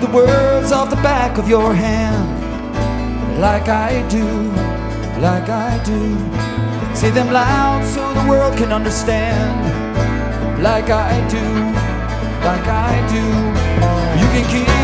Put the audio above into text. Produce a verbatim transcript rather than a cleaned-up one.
the words off the back of your hand, like I do, like I do. Say them loud so the world can understand, like I do, like I do. You can keep